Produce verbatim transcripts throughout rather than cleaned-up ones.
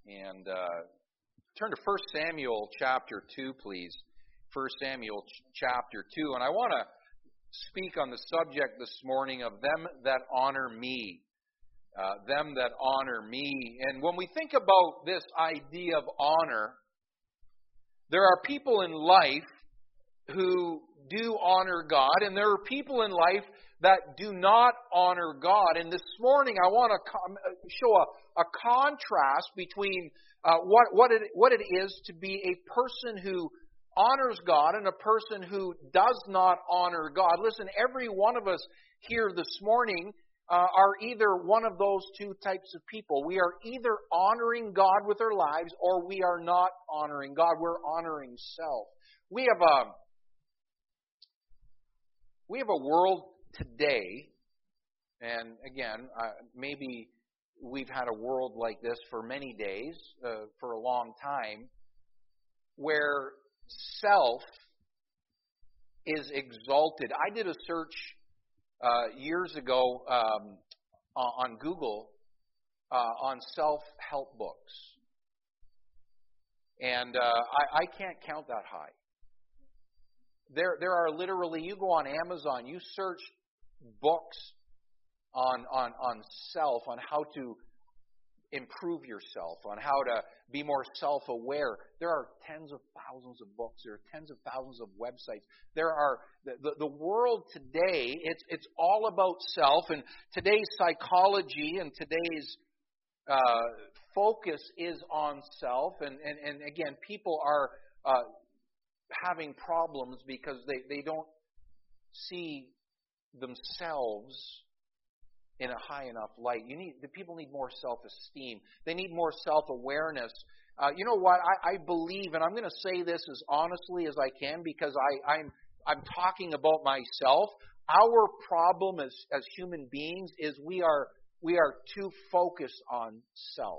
And uh, turn to First Samuel chapter two, please. First Samuel ch- chapter two. And I want to speak on the subject this morning of them that honor me. Uh, them that honor me. And when we think about this idea of honor, there are people in life who do honor God, and there are people in life that do not honor God. And this morning I want to com- show a, a contrast between uh, what, what, it, what it is to be a person who honors God and a person who does not honor God. Listen, every one of us here this morning uh, are either one of those two types of people. We are either honoring God with our lives, or we are not honoring God. We're honoring self. We have a we have a world today, and again, uh, maybe we've had a world like this for many days, uh, for a long time, where self is exalted. I did a search uh, years ago um, on Google uh, on self-help books, and uh, I, I can't count that high. There, there are literally, you go on Amazon, you search books on, on, on self, on how to improve yourself, on how to be more self-aware. There are tens of thousands of books. There are tens of thousands of websites. There are, the, the, the world today, it's, it's all about self, and today's psychology and today's uh, focus is on self, and, and, and again, people are uh, having problems because they, they don't see themselves in a high enough light. You need the people need more self-esteem. They need more self-awareness. Uh, you know what? I, I believe, and I'm going to say this as honestly as I can because I, I'm I'm talking about myself. Our problem as as human beings is we are we are too focused on self.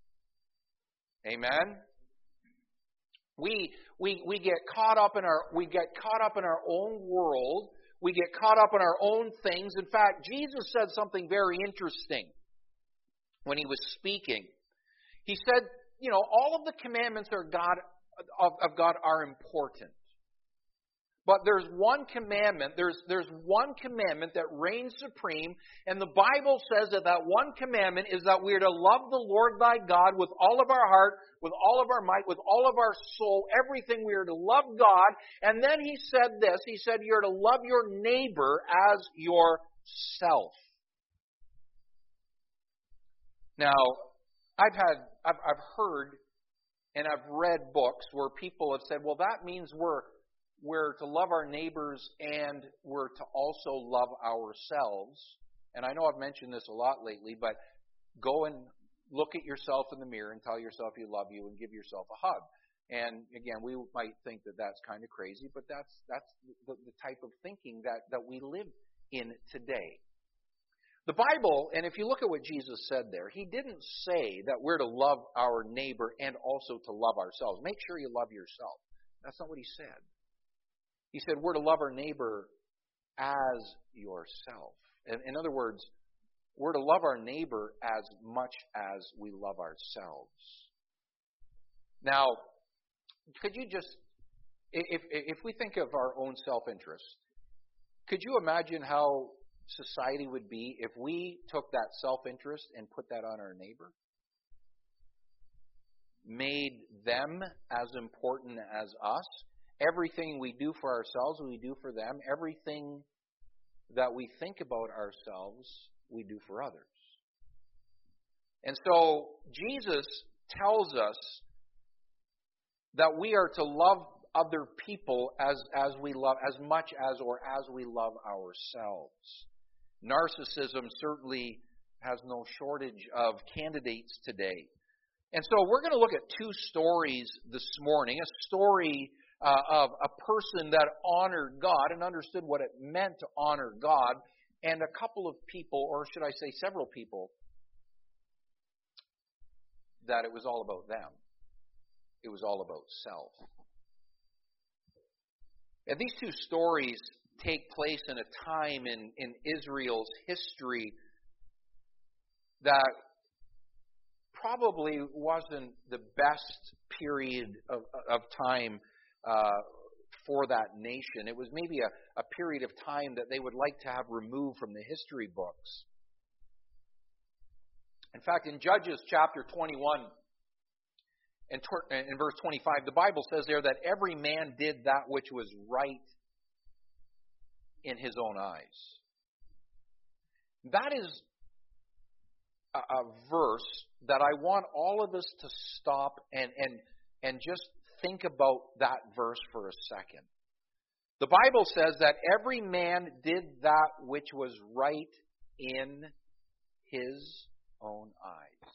Amen. We we we get caught up in our we get caught up in our own world. We get caught up in our own things. In fact, Jesus said something very interesting when he was speaking. He said, you know, all of the commandments are God of, of God are important. But there's one commandment, there's there's one commandment that reigns supreme, and the Bible says that that one commandment is that we are to love the Lord thy God with all of our heart, with all of our might, with all of our soul, everything. We are to love God. And then he said this, he said you're to love your neighbor as yourself. Now, I've had, I've, I've heard and I've read books where people have said, well, that means we're We're to love our neighbors and we're to also love ourselves. And I know I've mentioned this a lot lately, but go and look at yourself in the mirror and tell yourself you love you and give yourself a hug. And again, we might think that that's kind of crazy, but that's that's the, the type of thinking that, that we live in today. The Bible, and if you look at what Jesus said there, he didn't say that we're to love our neighbor and also to love ourselves. Make sure you love yourself. That's not what he said. He said we're to love our neighbor as yourself. In, in other words, we're to love our neighbor as much as we love ourselves. Now, could you just, if if we think of our own self-interest, could you imagine how society would be if we took that self-interest and put that on our neighbor? Made them as important as us? Everything we do for ourselves, we do for them. Everything that we think about ourselves, we do for others. And so Jesus tells us that we are to love other people as, as we love, as much as or as we love ourselves. Narcissism certainly has no shortage of candidates today. And so we're going to look at two stories this morning. A story Uh, of a person that honored God and understood what it meant to honor God, and a couple of people, or should I say several people, that it was all about them. It was all about self. And these two stories take place in a time in, in Israel's history that probably wasn't the best period of, of time uh, for that nation. It was maybe a, a period of time that they would like to have removed from the history books. In fact, in Judges chapter twenty-one and in verse twenty-five, the Bible says there that every man did that which was right in his own eyes. That is a, a verse that I want all of us to stop and, and, and just think about that verse for a second. The Bible says that every man did that which was right in his own eyes.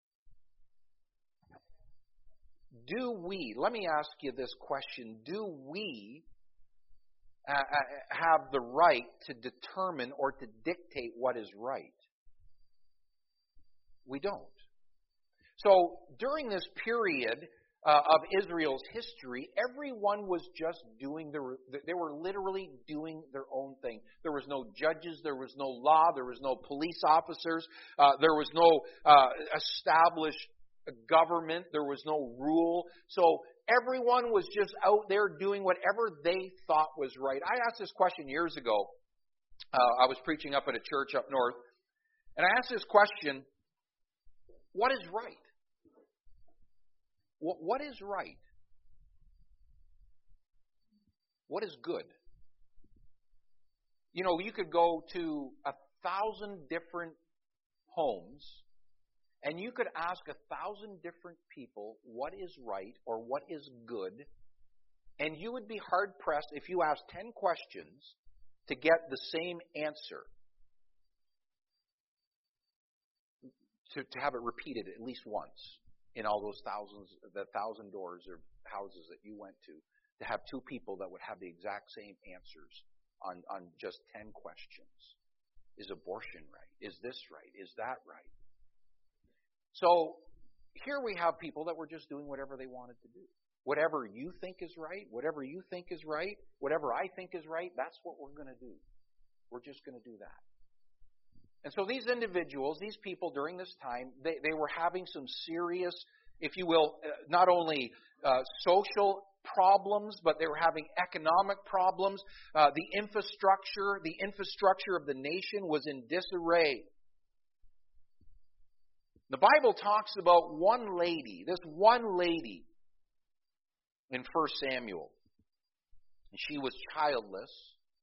Do we, let me ask you this question, do we uh, have the right to determine or to dictate what is right? We don't. So during this period uh, of Israel's history, everyone was just doing their, they were literally doing their own thing. There was no judges, there was no law, there was no police officers, uh, there was no uh, established government, there was no rule. So everyone was just out there doing whatever they thought was right. I asked this question years ago. Uh, I was preaching up at a church up north, and I asked this question, what is right? What, what is right? What is good? You know, you could go to a thousand different homes, and you could ask a thousand different people what is right or what is good, and you would be hard-pressed if you asked ten questions to get the same answer, to, to have it repeated at least once in all those thousands, the thousand doors or houses that you went to, to have two people that would have the exact same answers on, on just ten questions. Is abortion right? Is this right? Is that right? So here we have people that were just doing whatever they wanted to do. Whatever you think is right, whatever you think is right, whatever I think is right, that's what we're going to do. We're just going to do that. And so these individuals, these people during this time, they, they were having some serious, if you will, uh, not only uh, social problems, but they were having economic problems. Uh, the infrastructure, the infrastructure of the nation was in disarray. The Bible talks about one lady, this one lady in First Samuel. She was childless.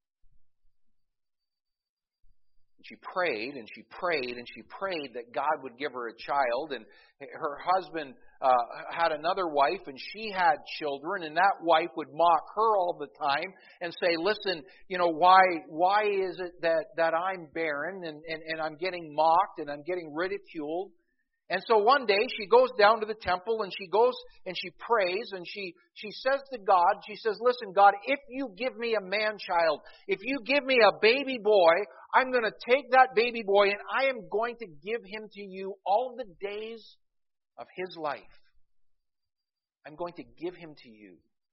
And she prayed and she prayed and she prayed that God would give her a child. And her husband uh, had another wife and she had children. And that wife would mock her all the time and say, listen, you know, why why is it that, that I'm barren and, and, and I'm getting mocked and I'm getting ridiculed? And so one day she goes down to the temple and she goes and she prays and she, she says to God, she says, listen, God, if you give me a man-child, if you give me a baby boy, I'm going to take that baby boy and I am going to give him to you all the days of his life. I'm going to give him to you.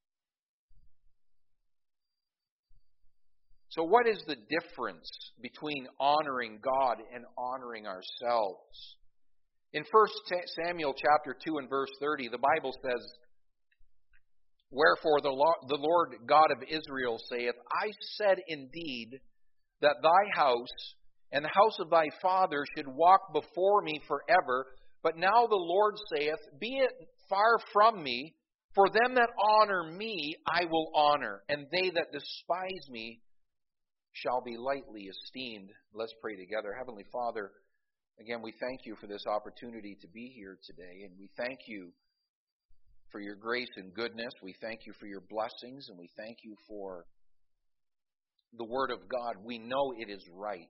So what is the difference between honoring God and honoring ourselves? In First Samuel chapter two and verse thirty, the Bible says, wherefore the Lord God of Israel saith, I said indeed that thy house and the house of thy father should walk before me forever. But now the Lord saith, be it far from me, for them that honor me I will honor, and they that despise me shall be lightly esteemed. Let's pray together. Heavenly Father, again, we thank you for this opportunity to be here today, and we thank you for your grace and goodness. We thank you for your blessings, and we thank you for the Word of God. We know it is right,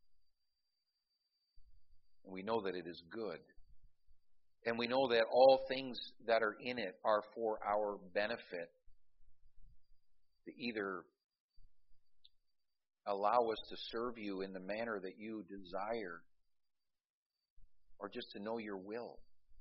and we know that it is good, and we know that all things that are in it are for our benefit, to either allow us to serve you in the manner that you desire, or just to know your will.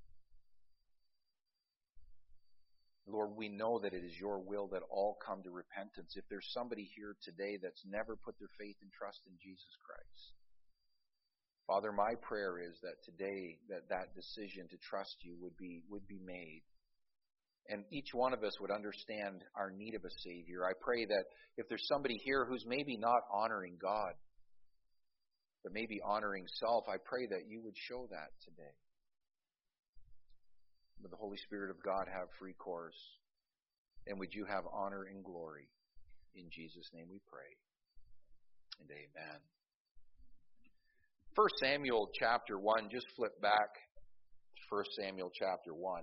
Lord, we know that it is your will that all come to repentance. If there's somebody here today that's never put their faith and trust in Jesus Christ, Father, my prayer is that today that that decision to trust you would be would be made. And each one of us would understand our need of a Savior. I pray that if there's somebody here who's maybe not honoring God, but maybe honoring self, I pray that you would show that today. Would the Holy Spirit of God have free course? And would you have honor and glory? In Jesus' name we pray. And amen. First Samuel chapter one, just flip back to First Samuel chapter one.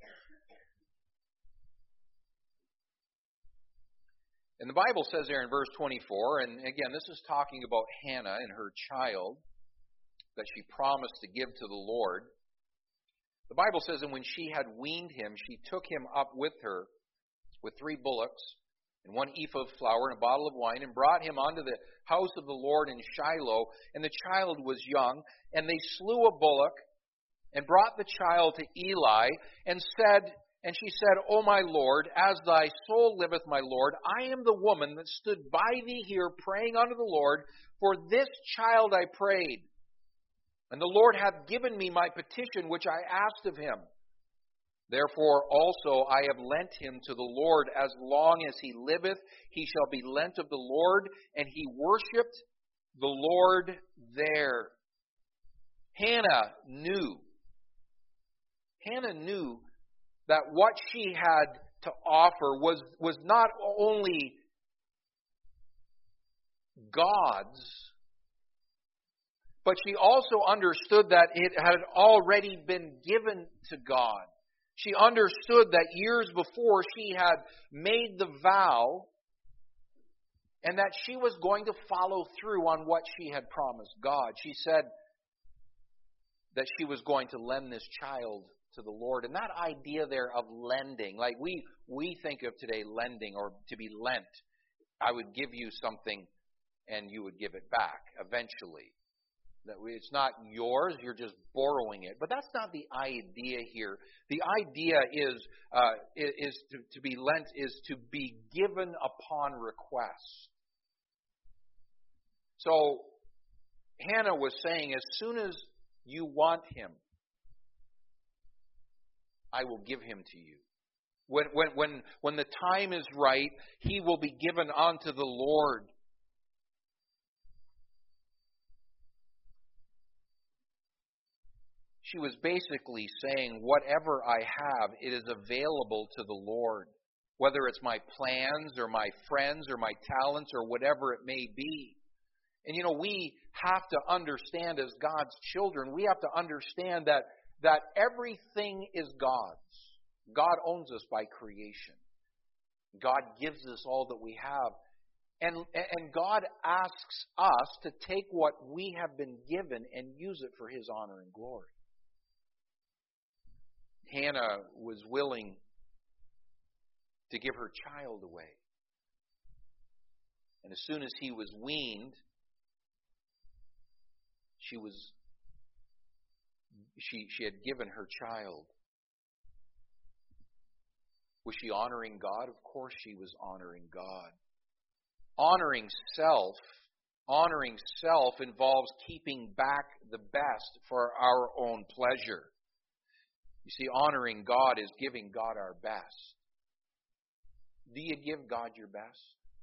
And the Bible says there in verse twenty-four, and again, this is talking about Hannah and her child that she promised to give to the Lord. The Bible says, and when she had weaned him, she took him up with her with three bullocks and one ephah of flour and a bottle of wine, and brought him unto the house of the Lord in Shiloh. And the child was young, and they slew a bullock and brought the child to Eli, and said, and she said, O my Lord, as thy soul liveth, my Lord, I am the woman that stood by thee here praying unto the Lord. For this child I prayed, and the Lord hath given me my petition which I asked of him. Therefore also I have lent him to the Lord. As long as he liveth, he shall be lent of the Lord. And he worshipped the Lord there. Hannah knew. Hannah knew that what she had to offer was, was not only God's, but she also understood that it had already been given to God. She understood that years before she had made the vow, and that she was going to follow through on what she had promised God. She said that she was going to lend this child to the Lord. And that idea there of lending, like we, we think of today lending or to be lent. I would give you something and you would give it back eventually. That it's not yours, you're just borrowing it. But that's not the idea here. The idea is uh, is to, to be lent is to be given upon request. So Hannah was saying, as soon as you want him, I will give him to you. When when when when the time is right, he will be given unto the Lord. She was basically saying, whatever I have, it is available to the Lord. Whether it's my plans or my friends or my talents or whatever it may be. And you know, we have to understand as God's children, we have to understand that, that everything is God's. God owns us by creation. God gives us all that we have. And, and God asks us to take what we have been given and use it for His honor and glory. Hannah was willing to give her child away. And as soon as he was weaned, she was she she had given her child. Was she honoring God? Of course she was honoring God. Honoring self, honoring self involves keeping back the best for our own pleasure. You see, honoring God is giving God our best. Do you give God your best?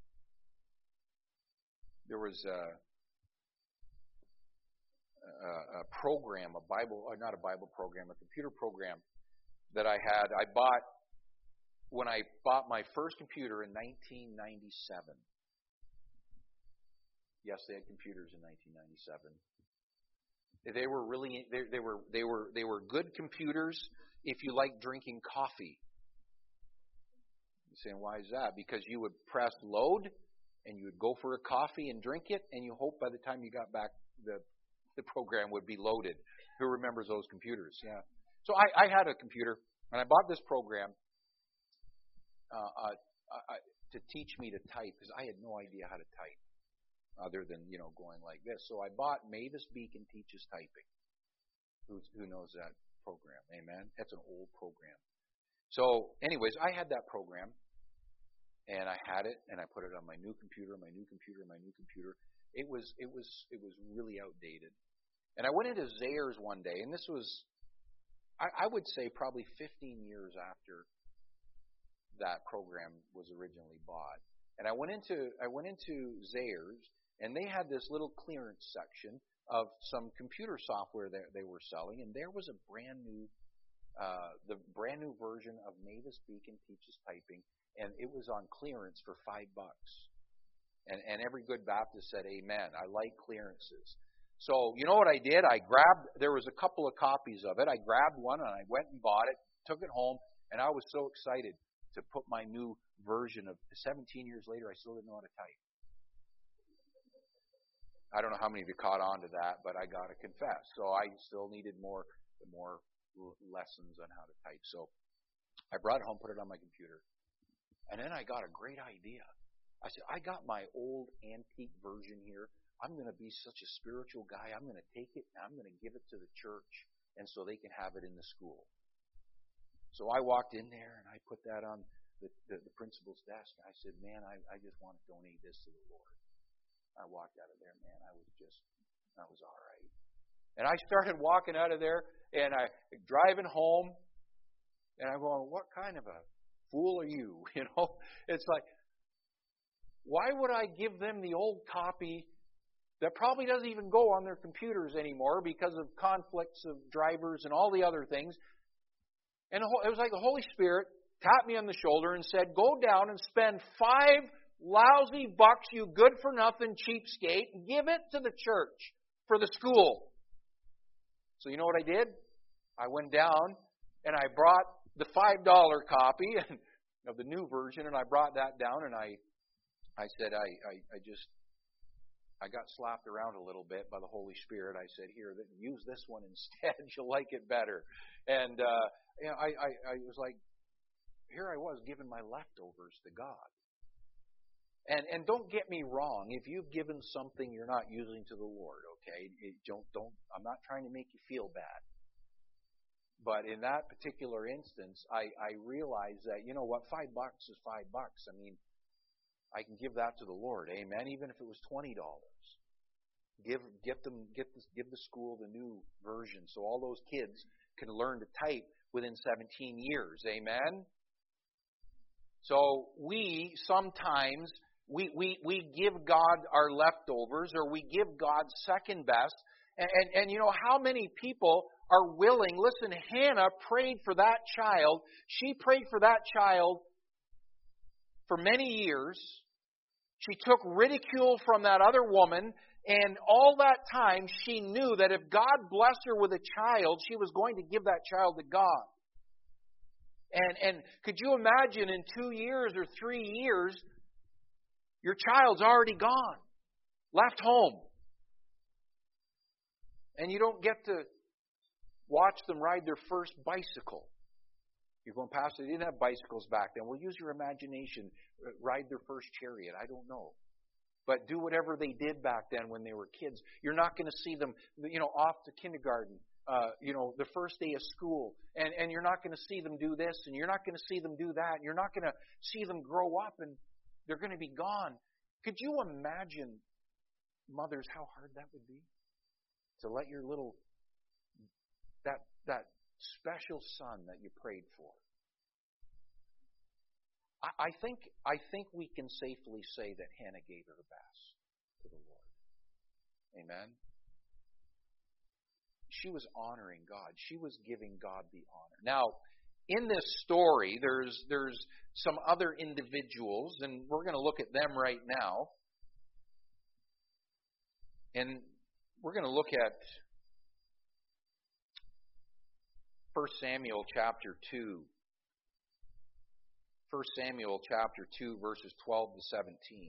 There was a, a, a program, a Bible, or not a Bible program, a computer program that I had. I bought, when I bought my first computer in nineteen ninety-seven. Yes, they had computers in nineteen ninety-seven. They were really they, they were they were they were good computers if you like drinking coffee. You're saying, why is that? Because you would press load and you would go for a coffee and drink it, and you hope by the time you got back the the program would be loaded. Who remembers those computers? Yeah. So I, I had a computer and I bought this program uh, uh, uh, to teach me to type because I had no idea how to type. Other than, you know, going like this. So I bought Mavis Beacon Teaches Typing. Who, who knows that program? Amen? That's an old program. So, anyways, I had that program, and I had it, and I put it on my new computer, my new computer, my new computer. It was, it was, it was really outdated. And I went into Zayre's one day, and this was, I, I would say, probably fifteen years after that program was originally bought. And I went into I went into Zayre's, and they had this little clearance section of some computer software that they were selling, and there was a brand new, uh, the brand new version of Mavis Beacon Teaches Typing, and it was on clearance for five bucks. And and every good Baptist said, "Amen." I like clearances. So you know what I did? I grabbed. There was a couple of copies of it. I grabbed one and I went and bought it, took it home, and I was so excited to put my new version of seventeen years later, I still didn't know how to type. I don't know how many of you caught on to that, but I got to confess. So I still needed more more lessons on how to type. So I brought it home, put it on my computer, and then I got a great idea. I said, I got my old antique version here. I'm going to be such a spiritual guy. I'm going to take it and I'm going to give it to the church, and so they can have it in the school. So I walked in there and I put that on the, the, the principal's desk. And I said, man, I, I just want to donate this to the Lord. I walked out of there, man. I was just, I was all right. And I started walking out of there, and I driving home, and I'm going, what kind of a fool are you? You know, it's like, why would I give them the old copy that probably doesn't even go on their computers anymore because of conflicts of drivers and all the other things? And it was like the Holy Spirit tapped me on the shoulder and said, go down and spend five lousy bucks, you good-for-nothing cheapskate, and give it to the church for the school. So you know what I did? I went down and I brought the five dollar copy of the new version, and I brought that down, and I I said, I, I, I just, I got slapped around a little bit by the Holy Spirit. I said, here, use this one instead. You'll like it better. And uh, you know, I, I, I was like, here I was giving my leftovers to God. And and don't get me wrong. If you've given something you're not using to the Lord, okay, it don't don't. I'm not trying to make you feel bad. But in that particular instance, I, I realized that, you know what, five bucks is five bucks. I mean, I can give that to the Lord, amen. Even if it was twenty dollars, give get them get this, give the school the new version so all those kids can learn to type within seventeen years, amen. So we sometimes we we we give God our leftovers, or we give God second best, and and, and you know how many people are willing? Listen, Hannah prayed for that child. She prayed for that child for many years. She took ridicule from that other woman, and all that time she knew that if God blessed her with a child, she was going to give that child to God. And and could you imagine in two years or three years, your child's already gone, left home, and you don't get to watch them ride their first bicycle. You're going, Pastor, they didn't have bicycles back then. Well, use your imagination. Ride their first chariot. I don't know. But do whatever they did back then when they were kids. You're not going to see them, you know, off to kindergarten, uh, you know, the first day of school. And, and you're not going to see them do this, and you're not going to see them do that. And you're not going to see them grow up, and they're going to be gone. Could you imagine, mothers, how hard that would be? To let your little, that that special son that you prayed for. I, I think I think we can safely say that Hannah gave her best to the Lord. Amen. She was honoring God. She was giving God the honor. Now, in this story, there's there's some other individuals, and we're going to look at them right now. And we're going to look at First Samuel chapter two. First Samuel chapter two, verses twelve to seventeen.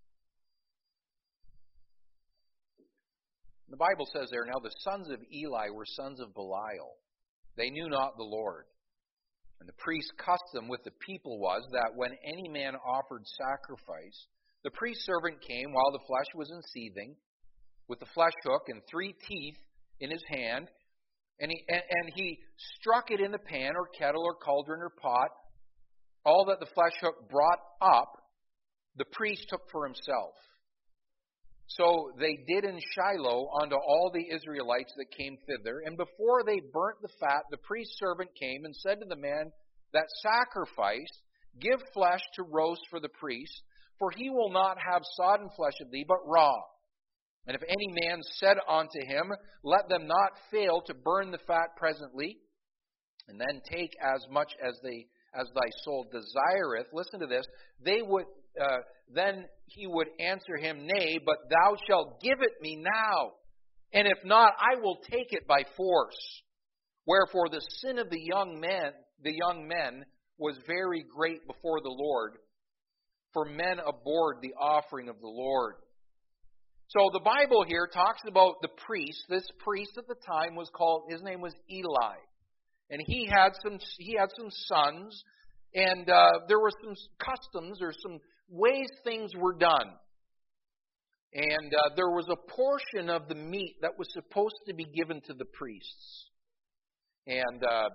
The Bible says there, now the sons of Eli were sons of Belial. They knew not the Lord. And the priest's custom with the people was that when any man offered sacrifice, the priest's servant came while the flesh was in seething, with the flesh hook and three teeth in his hand, and he and, and he struck it in the pan or kettle or cauldron or pot. All that the flesh hook brought up, the priest took for himself. So they did in Shiloh unto all the Israelites that came thither. And before they burnt the fat, the priest's servant came and said to the man that sacrificed, Give flesh to roast for the priest, for he will not have sodden flesh of thee, but raw. And if any man said unto him, Let them not fail to burn the fat presently, and then take as much as they as thy soul desireth. Listen to this. They would uh, then he would answer him, Nay, but thou shalt give it me now, and if not, I will take it by force. Wherefore the sin of the young men, the young men, was very great before the Lord, for men abhorred the offering of the Lord. So the Bible here talks about the priest. This priest at the time was called, his name was Eli. And he had some he had some sons, and uh, there were some customs or some ways things were done. And uh, there was a portion of the meat that was supposed to be given to the priests. And uh,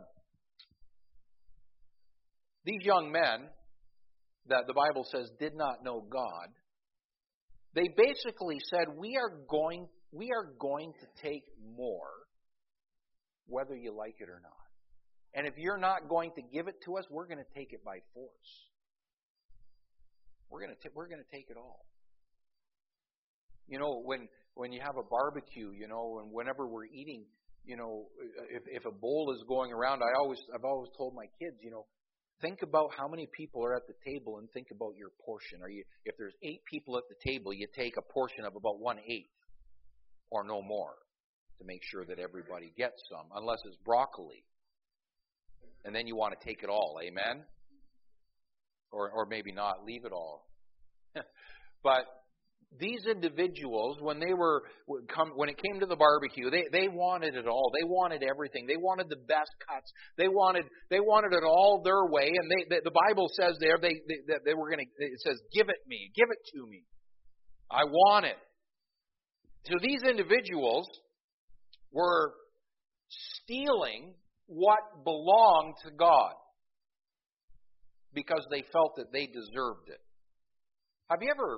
these young men, that the Bible says did not know God, they basically said, we are going, we are going to take more, whether you like it or not. And if you're not going to give it to us, we're going to take it by force. We're going to t- we're going to take it all. You know, when when you have a barbecue, you know, and whenever we're eating, you know, if if a bowl is going around, I always I've always told my kids, you know, think about how many people are at the table and think about your portion. Are you if there's eight people at the table, you take a portion of about one eighth or no more to make sure that everybody gets some, unless it's broccoli. And then you want to take it all, amen? Or or maybe not, leave it all. But these individuals, when they were when it came to the barbecue, they, they wanted it all. They wanted everything. They wanted the best cuts. They wanted they wanted it all their way. And they, the, the Bible says there they they, they were going to. It says, "Give it me, give it to me. I want it." So these individuals were stealing what belonged to God because they felt that they deserved it. Have you ever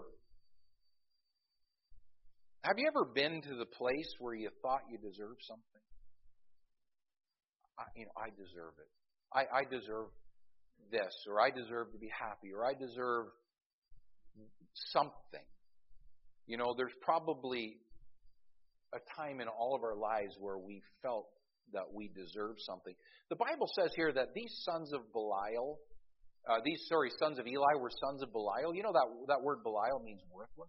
have you ever been to the place where you thought you deserved something? I, you know, I deserve it. I, I deserve this, or I deserve to be happy, or I deserve something. You know, there's probably a time in all of our lives where we felt that we deserve something. The Bible says here that these sons of Belial, uh, these sorry sons of Eli were sons of Belial. You know that that word Belial means worthless.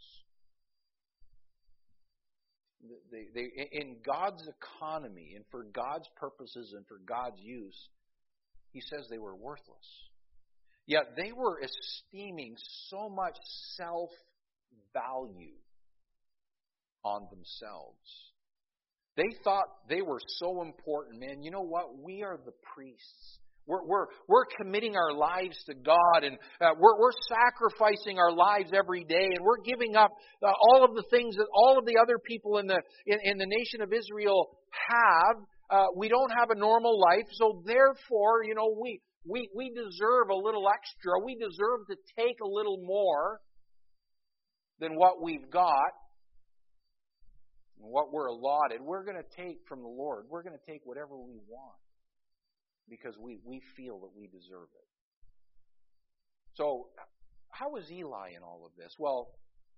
They, they, in God's economy and for God's purposes and for God's use, He says they were worthless. Yet they were esteeming so much self-value on themselves. They thought they were so important, man. You know what? We are the priests. We're we're we're committing our lives to God, and uh, we're we're sacrificing our lives every day, and we're giving up uh, all of the things that all of the other people in the in, in the nation of Israel have. Uh, we don't have a normal life, so therefore, you know, we we we deserve a little extra. We deserve to take a little more than what we've got. What we're allotted, we're going to take from the Lord. We're going to take whatever we want because we, we feel that we deserve it. So, how was Eli in all of this? Well,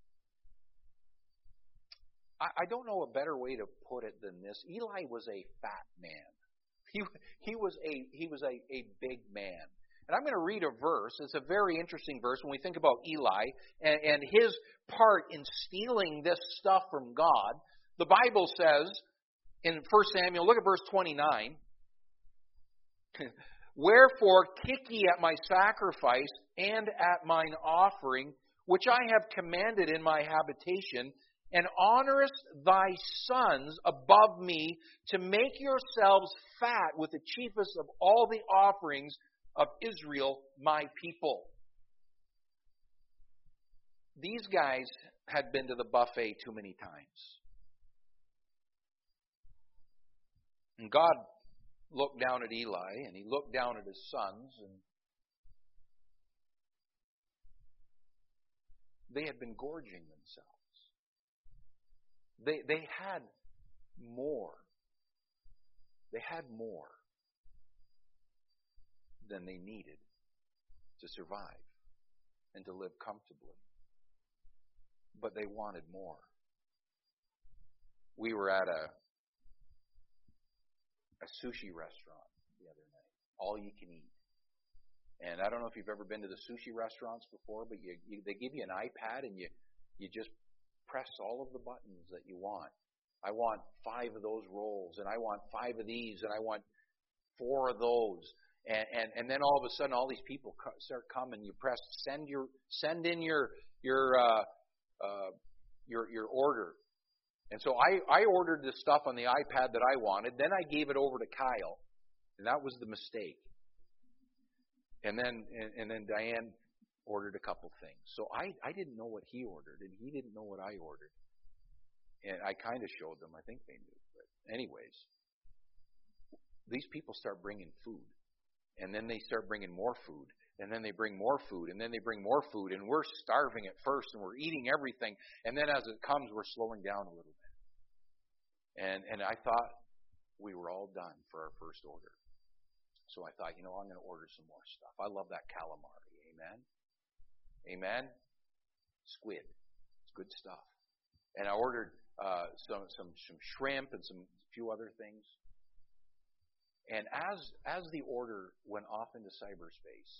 I, I don't know a better way to put it than this. Eli was a fat man. He he was a he was a, a big man. And I'm going to read a verse. It's a very interesting verse when we think about Eli and, and his part in stealing this stuff from God. The Bible says in First Samuel, look at verse twenty-nine. Wherefore kick ye at my sacrifice and at mine offering, which I have commanded in my habitation, and honorest thy sons above me, to make yourselves fat with the chiefest of all the offerings of Israel, my people. These guys had been to the buffet too many times. And God looked down at Eli, and He looked down at his sons, and they had been gorging themselves. They they had more. They had more than they needed to survive and to live comfortably. But they wanted more. We were at a a sushi restaurant the other night, all you can eat. And I don't know if you've ever been to the sushi restaurants before, but you, you they give you an iPad and you you just press all of the buttons that you want. I want five of those rolls, and I want five of these, and I want four of those. And, and, and then all of a sudden, all these people start coming. You press send your send in your your uh, uh, your your order. And so I, I ordered the stuff on the iPad that I wanted. Then I gave it over to Kyle, and that was the mistake. And then and, and then Diane ordered a couple things. So I, I didn't know what he ordered, and he didn't know what I ordered. And I kind of showed them. I think they knew. But anyways, these people start bringing food. And then they start bringing more food. And then they bring more food. And then they bring more food. And we're starving at first, and we're eating everything. And then as it comes, we're slowing down a little bit. And and I thought we were all done for our first order. So I thought, you know, I'm going to order some more stuff. I love that calamari. Amen? Amen? Squid. It's good stuff. And I ordered uh, some, some some shrimp and some few other things. And as as the order went off into cyberspace,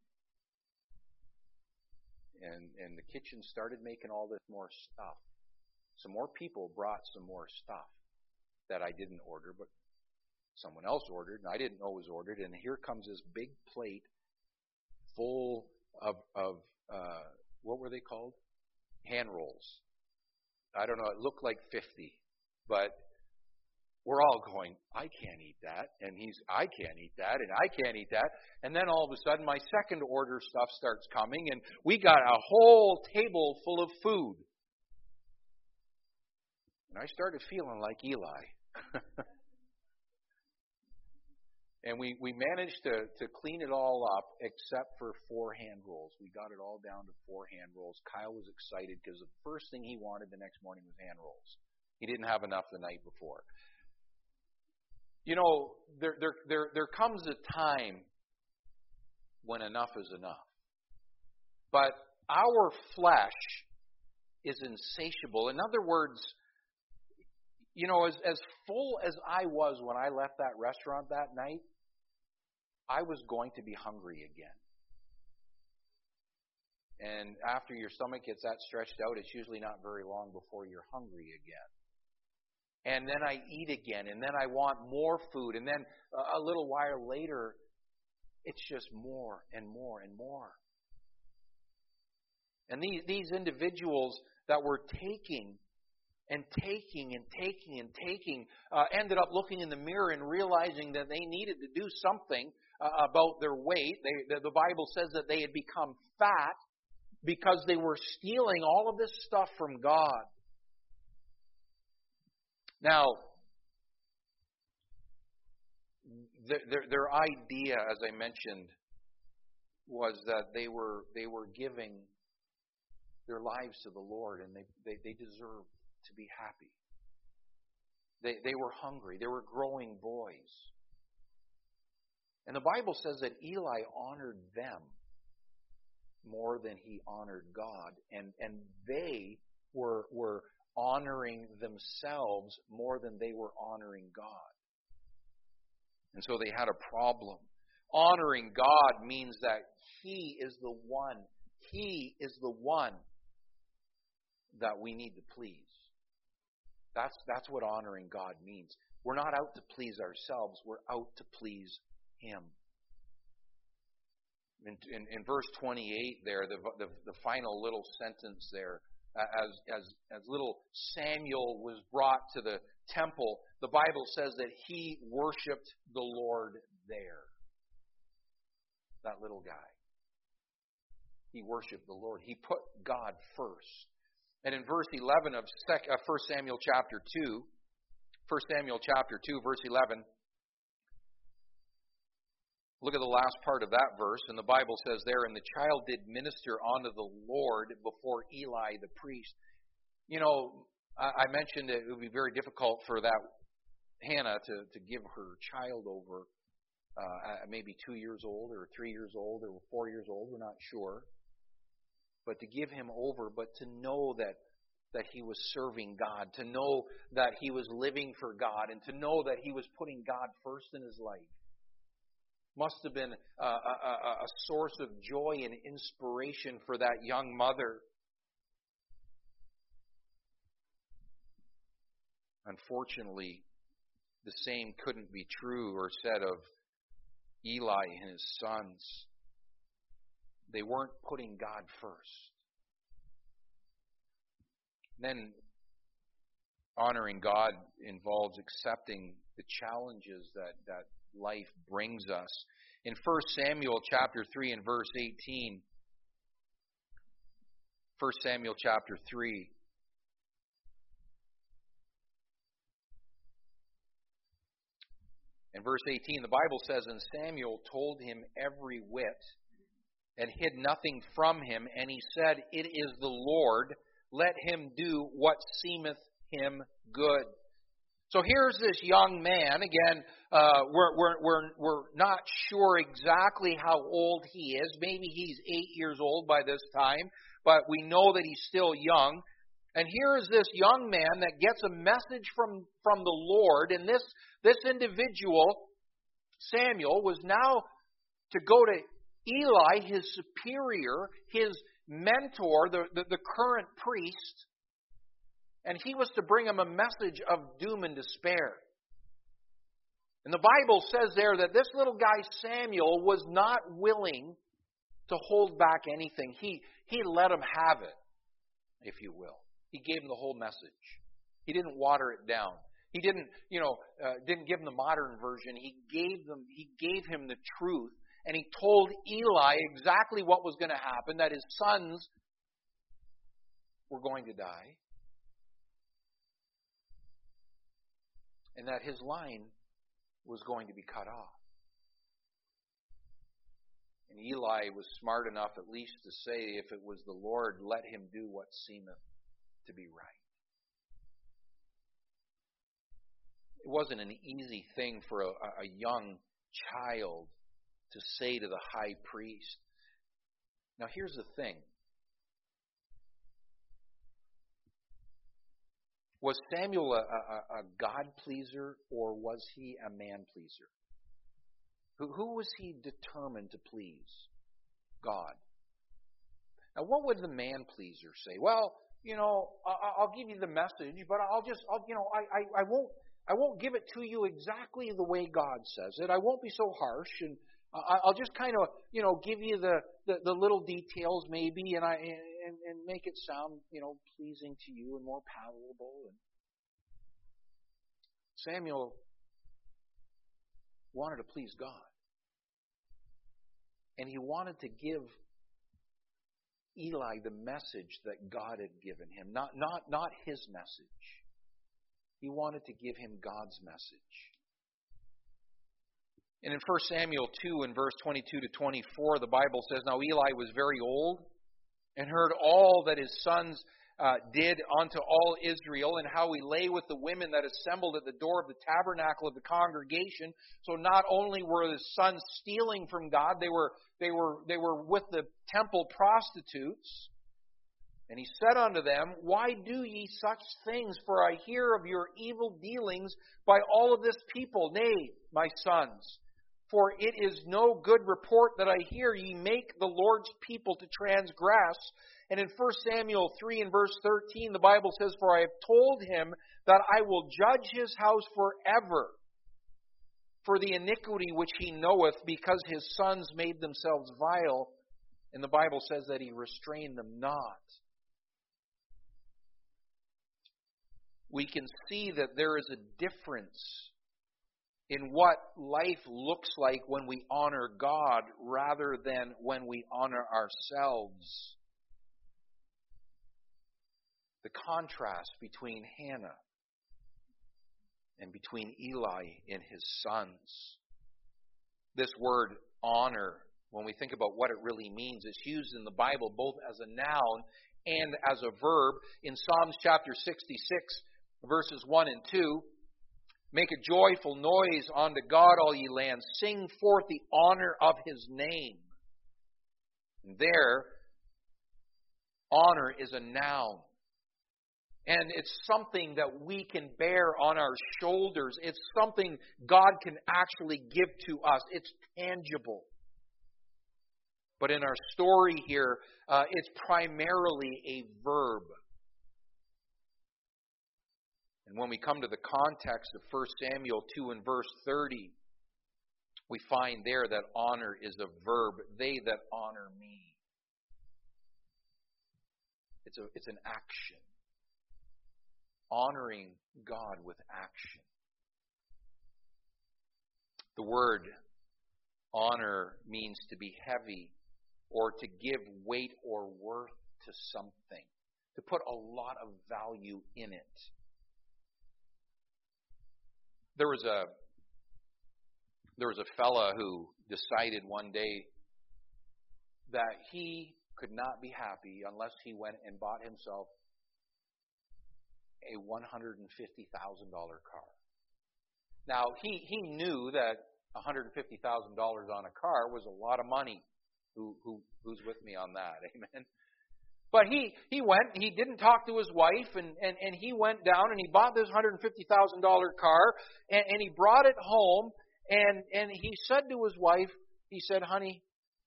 and and the kitchen started making all this more stuff, some more people brought some more stuff that I didn't order, but someone else ordered, and I didn't know was ordered. And here comes this big plate full of of uh, what were they called? Hand rolls. I don't know. It looked like fifty, but we're all going, I can't eat that, and he's, I can't eat that, and I can't eat that. And then all of a sudden, my second order stuff starts coming, and we got a whole table full of food. And I started feeling like Eli. And we, we managed to, to clean it all up except for four hand rolls. We got it all down to four hand rolls. Kyle was excited because the first thing he wanted the next morning was hand rolls. He didn't have enough the night before. You know, there there there there comes a time when enough is enough. But our flesh is insatiable. In other words, you know, as as full as I was when I left that restaurant that night, I was going to be hungry again. And after your stomach gets that stretched out, it's usually not very long before you're hungry again. And then I eat again, and then I want more food. And then a little while later, it's just more and more and more. And these, these individuals that were taking and taking and taking and taking uh, ended up looking in the mirror and realizing that they needed to do something uh, about their weight. They, the, the Bible says that they had become fat because they were stealing all of this stuff from God. Now, their, their, their idea, as I mentioned, was that they were they were giving their lives to the Lord, and they, they, they deserved to be happy. They they were hungry. They were growing boys. And the Bible says that Eli honored them more than he honored God, and and they were were honoring themselves more than they were honoring God. And so they had a problem. Honoring God means that He is the one, He is the one that we need to please. That's, that's what honoring God means. We're not out to please ourselves, we're out to please Him. In, in, in verse twenty-eight there, the, the, the final little sentence there, As, as as little Samuel was brought to the temple, the Bible says that he worshipped the Lord there. That little guy. He worshipped the Lord. He put God first. And in verse eleven of First Samuel chapter two, First Samuel chapter two, verse eleven, look at the last part of that verse, and the Bible says there, and the child did minister unto the Lord before Eli the priest. You know, I, I mentioned that it would be very difficult for that Hannah to, to give her child over, uh, maybe two years old or three years old or four years old, we're not sure. But to give him over, but to know that that he was serving God, to know that he was living for God, and to know that he was putting God first in his life, must have been a, a, a source of joy and inspiration for that young mother. Unfortunately, the same couldn't be true or said of Eli and his sons. They weren't putting God first. Then, honoring God involves accepting the challenges that, that life brings us. In First Samuel chapter three and verse eighteen, First Samuel chapter three, in verse eighteen, the Bible says, "And Samuel told him every whit, and hid nothing from him, and he said, It is the Lord, let him do what seemeth him good." So here's this young man. Again, uh, we're, we're, we're, we're not sure exactly how old he is. Maybe he's eight years old by this time, but we know that he's still young. And here is this young man that gets a message from, from the Lord, and this, this individual, Samuel, was now to go to Eli, his superior, his mentor, the, the, the current priest, and he was to bring him a message of doom and despair. And the Bible says there that this little guy Samuel was not willing to hold back anything. He, he let him have it, if you will. He gave him the whole message. He didn't water it down. He didn't, you know, uh, didn't give him the modern version. He gave them. He gave him the truth. And he told Eli exactly what was going to happen, that his sons were going to die, and that his line was going to be cut off. And Eli was smart enough at least to say, if it was the Lord, let him do what seemeth to be right. It wasn't an easy thing for a, a young child to say to the high priest. Now here's the thing. Was Samuel a, a, a God pleaser, or was he a man pleaser? Who, who was he determined to please? God. Now what would the man pleaser say? Well, you know, I'll give you the message, but I'll just, I'll, you know, I, I, I won't, I won't give it to you exactly the way God says it. I won't be so harsh, and I'll just kind of, you know, give you the, the, the little details maybe, and I and, and make it sound, you know, pleasing to you and more palatable. And Samuel wanted to please God, and he wanted to give Eli the message that God had given him, not not not his message. He wanted to give him God's message. And in First Samuel two, in verse twenty-two to twenty-four, the Bible says, "Now Eli was very old, and heard all that his sons uh, did unto all Israel, and how he lay with the women that assembled at the door of the tabernacle of the congregation." So not only were his sons stealing from God, they were they were they were with the temple prostitutes. And he said unto them, "Why do ye such things? For I hear of your evil dealings by all of this people. Nay, my sons, for it is no good report that I hear ye make the Lord's people to transgress." And in First Samuel three and verse thirteen, the Bible says, "For I have told him that I will judge his house forever for the iniquity which he knoweth, because his sons made themselves vile." And the Bible says that he restrained them not. We can see that there is a difference in what life looks like when we honor God rather than when we honor ourselves. The contrast between Hannah and between Eli and his sons. This word honor, when we think about what it really means, it's used in the Bible both as a noun and as a verb. In Psalms chapter sixty-six, verses one and two, make a joyful noise unto God, all ye lands. Sing forth the honor of His name. And there, honor is a noun. And it's something that we can bear on our shoulders. It's something God can actually give to us. It's tangible. But in our story here, uh, it's primarily a verb. And when we come to the context of First Samuel two and verse thirty, we find there that honor is a verb. They that honor me. It's a, it's an action. Honoring God with action. The word honor means to be heavy or to give weight or worth to something. To put a lot of value in it. There was a there was a fella who decided one day that he could not be happy unless he went and bought himself a one hundred fifty thousand dollars car. Now, he, he knew that one hundred fifty thousand dollars on a car was a lot of money. Who, who Who's with me on that? Amen. But he, he went, he didn't talk to his wife, and, and, and he went down and he bought this one hundred fifty thousand dollars car, and, and he brought it home, and, and he said to his wife, he said, honey,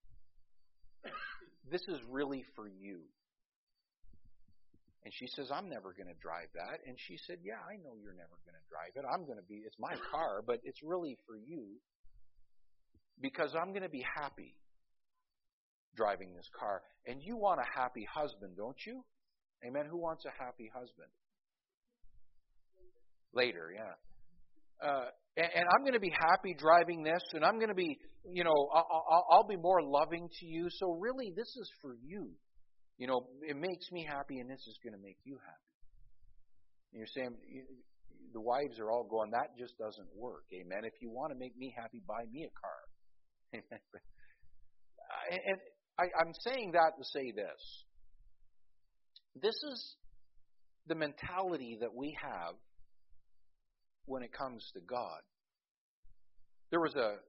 this is really for you. And she says, I'm never going to drive that. And she said, yeah, I know you're never going to drive it. I'm going to be, it's my car, but it's really for you because I'm going to be happy driving this car. And you want a happy husband, don't you? Amen. Who wants a happy husband? Later, yeah. Uh, and, and I'm going to be happy driving this, and I'm going to be, you know, I'll, I'll be more loving to you. So really, this is for you. You know, it makes me happy, and this is going to make you happy. And you're saying, the wives are all going, that just doesn't work. Amen. If you want to make me happy, buy me a car. Amen. And I, I'm saying that to say this. This is the mentality that we have when it comes to God. There was a,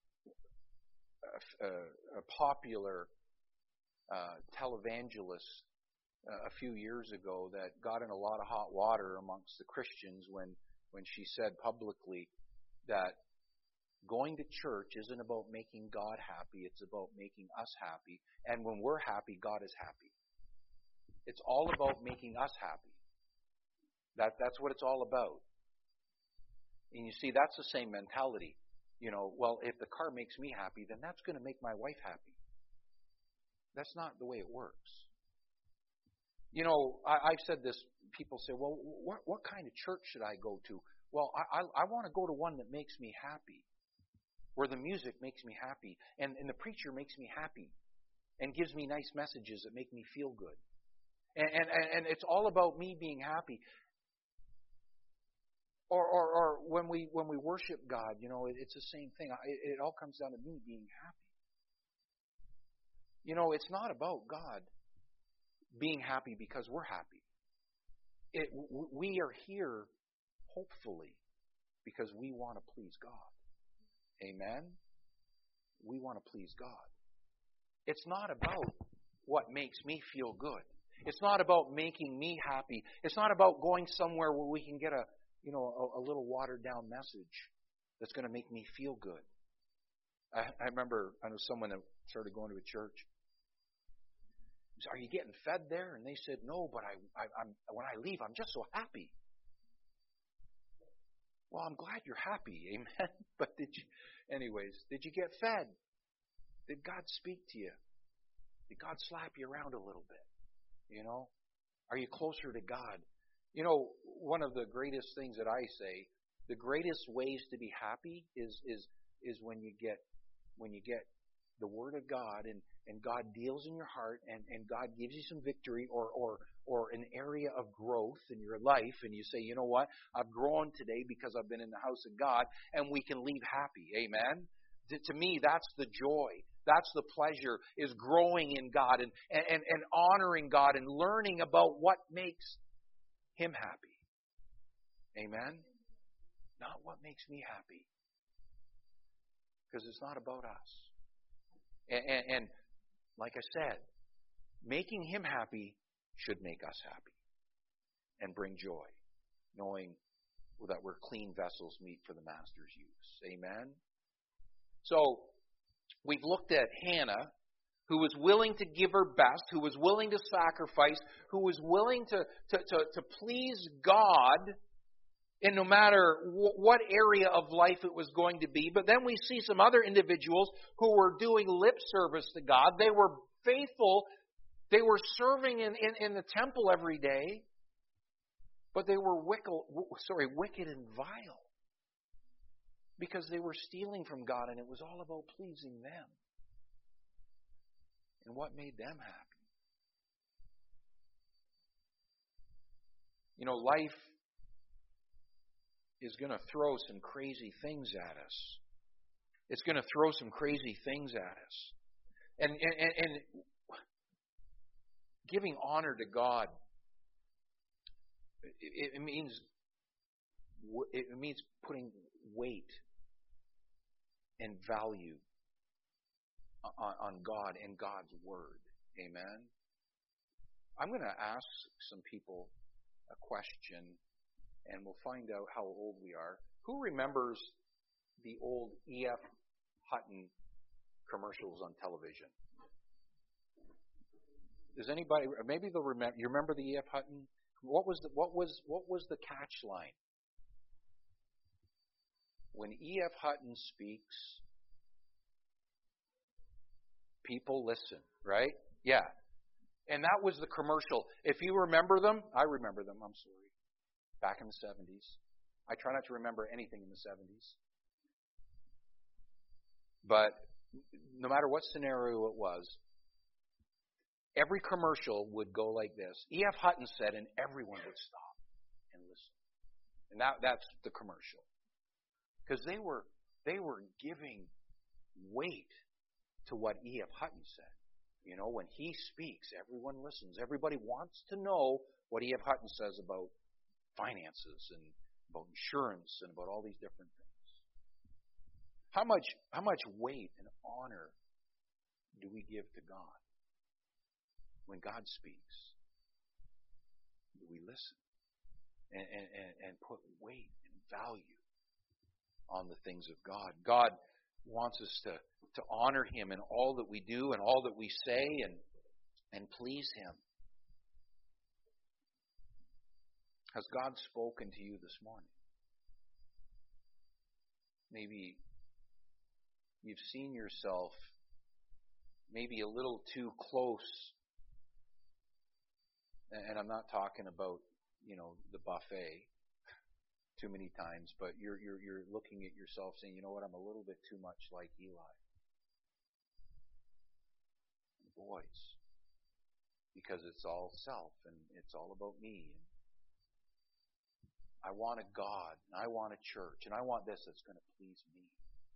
a, a popular Uh, televangelist uh, a few years ago that got in a lot of hot water amongst the Christians when, when she said publicly that going to church isn't about making God happy, it's about making us happy. And when we're happy, God is happy. It's all about making us happy. That, that's what it's all about. And you see, that's the same mentality. You know, well, if the car makes me happy, then that's going to make my wife happy. That's not the way it works. You know, I, I've said this. People say, well, what, what kind of church should I go to? Well, I, I, I want to go to one that makes me happy, where the music makes me happy, and, and the preacher makes me happy, and gives me nice messages that make me feel good. And, and, and it's all about me being happy. Or, or, or when we when we worship God, you know, it, it's the same thing. It, it all comes down to me being happy. You know, it's not about God being happy because we're happy. It, we are here, hopefully, because we want to please God. Amen? We want to please God. It's not about what makes me feel good. It's not about making me happy. It's not about going somewhere where we can get a, you know, a, a little watered down message that's going to make me feel good. I, I remember I know someone that started going to a church. He said, are you getting fed there? And they said, no, but I, I, I'm when I leave, I'm just so happy. Well, I'm glad you're happy, amen. But did you, anyways, did you get fed? Did God speak to you? Did God slap you around a little bit? You know, are you closer to God? You know, one of the greatest things that I say, the greatest ways to be happy is is is when you get when you get the Word of God and, and God deals in your heart and, and God gives you some victory or, or or an area of growth in your life and you say, you know what, I've grown today because I've been in the house of God, and we can leave happy. Amen? To, to me, that's the joy. That's the pleasure, is growing in God and, and, and honoring God and learning about what makes Him happy. Amen? Not what makes me happy. Because it's not about us. And, and, and like I said, making Him happy should make us happy and bring joy, knowing that we're clean vessels meet for the Master's use. Amen? So, we've looked at Hannah, who was willing to give her best, who was willing to sacrifice, who was willing to, to, to, to please God in no matter w- what area of life it was going to be. But then we see some other individuals who were doing lip service to God. They were faithful. They were serving in, in, in the temple every day. But they were wicked, sorry, wicked and vile. Because they were stealing from God, and it was all about pleasing them. And what made them happy? You know, life is going to throw some crazy things at us. It's going to throw some crazy things at us. And, and, and giving honor to God, it, it means it means putting weight and value on, on God and God's Word. Amen? I'm going to ask some people a question, and we'll find out how old we are. Who remembers the old E F Hutton commercials on television? Does anybody, maybe they'll remember, you remember the E F Hutton? What was the, what was, what was the catch line? When E F Hutton speaks, people listen, right? Yeah. And that was the commercial. If you remember them, I remember them, I'm sorry. Back in the seventies. I try not to remember anything in the seventies. But no matter what scenario it was, every commercial would go like this. E F Hutton said, and everyone would stop and listen. And that, that's the commercial. Because they were they were giving weight to what E F Hutton said. You know, when he speaks, everyone listens. Everybody wants to know what E F Hutton says about finances and about insurance and about all these different things. How much how much weight and honor do we give to God? When God speaks, do we listen and, and, and put weight and value on the things of God? God wants us to, to honor Him in all that we do and all that we say and, and please Him. Has God spoken to you this morning? Maybe you've seen yourself maybe a little too close. And I'm not talking about, you know, the buffet too many times, but you're you're you're looking at yourself saying, you know what, I'm a little bit too much like Eli. The boys. Because it's all self and it's all about me. And I want a God, and I want a church, and I want this that's going to please me.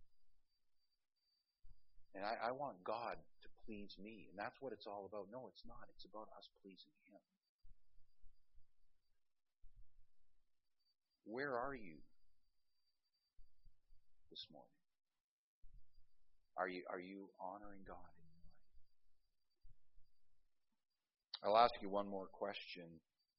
And I, I want God to please me. And that's what it's all about. No, it's not. It's about us pleasing Him. Where are you this morning? Are you are you honoring God in your life? I'll ask you one more question,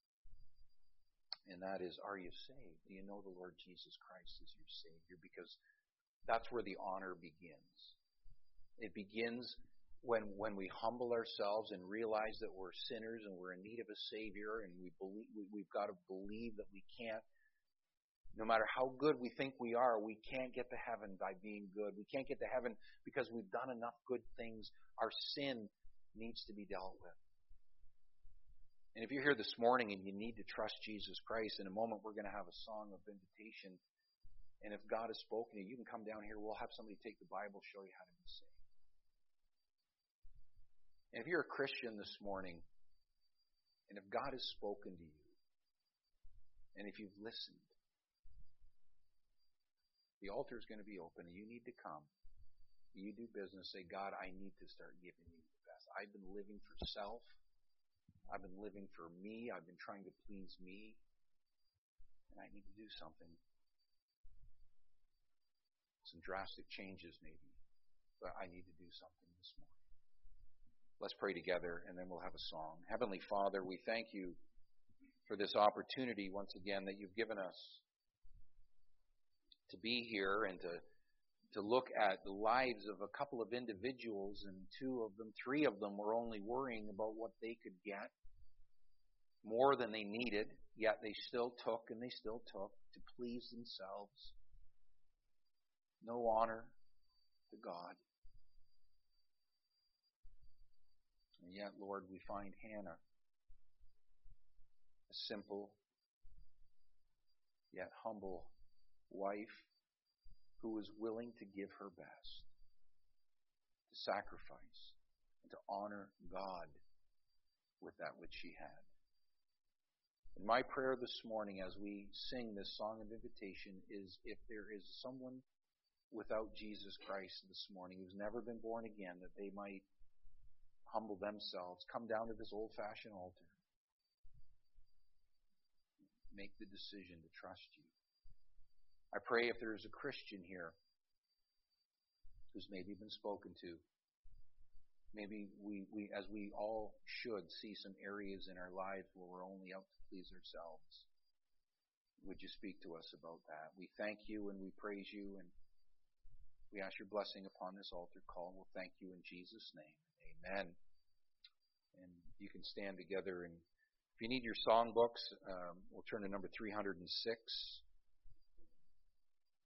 and that is, are you saved? Do you know the Lord Jesus Christ as your Savior? Because that's where the honor begins. It begins when when we humble ourselves and realize that we're sinners and we're in need of a Savior, and we believe we, we've got to believe that we can't. No matter how good we think we are, we can't get to heaven by being good. We can't get to heaven because we've done enough good things. Our sin needs to be dealt with. And if you're here this morning and you need to trust Jesus Christ, in a moment we're going to have a song of invitation. And if God has spoken to you, you can come down here. We'll have somebody take the Bible, show you how to be saved. And if you're a Christian this morning, and if God has spoken to you, and if you've listened, the altar is going to be open, and you need to come You do business. Say, God, I need to start giving you the best. I've been living for self. I've been living for me. I've been trying to please me. And I need to do something. Some drastic changes maybe. But I need to do something this morning. Let's pray together, and then we'll have a song. Heavenly Father, we thank you for this opportunity once again that you've given us to be here and to to look at the lives of a couple of individuals, and two of them, three of them were only worrying about what they could get more than they needed, yet they still took and they still took to please themselves. No honor to God. And yet, Lord, we find Hannah, a simple yet humble wife who was willing to give her best, to sacrifice, and to honor God with that which she had. And my prayer this morning as we sing this song of invitation is, if there is someone without Jesus Christ this morning who's never been born again, that they might humble themselves, come down to this old-fashioned altar, make the decision to trust you. I pray if there is a Christian here who's maybe been spoken to, maybe we, we, as we all should, see some areas in our lives where we're only out to please ourselves. Would you speak to us about that? We thank you and we praise you, and we ask your blessing upon this altar call. We'll thank you in Jesus' name. Amen. And you can stand together, and if you need your songbooks, um, we'll turn to number three hundred six.